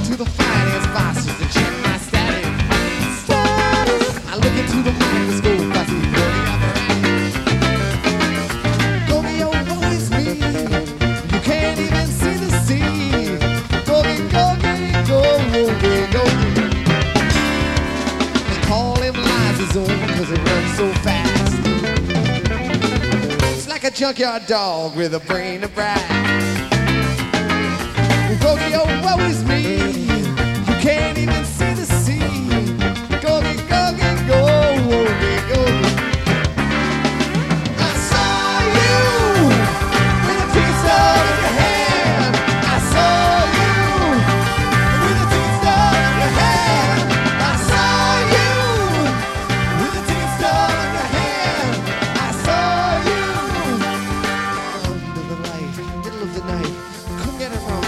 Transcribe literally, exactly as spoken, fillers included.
into the finance boxes to check my status. Status. I look into the microscope, I see the apparatus. Gogi, oh, woe is me. You can't even see the sea. Gogi, Gogi, go, Gogi, Gogi. They call him Lysosome because it runs so fast. It's like a junkyard dog with a brain of brass. Gogi, oh, woe is me. You can't even see the sea. Gogi, Gogi, go, Gogi, Gogi. I saw you with a pizza in your hand. I saw you with a pizza in your hand. I saw you with a pizza in your hand. I saw you under the light, middle of the night. Couldn't get it wrong.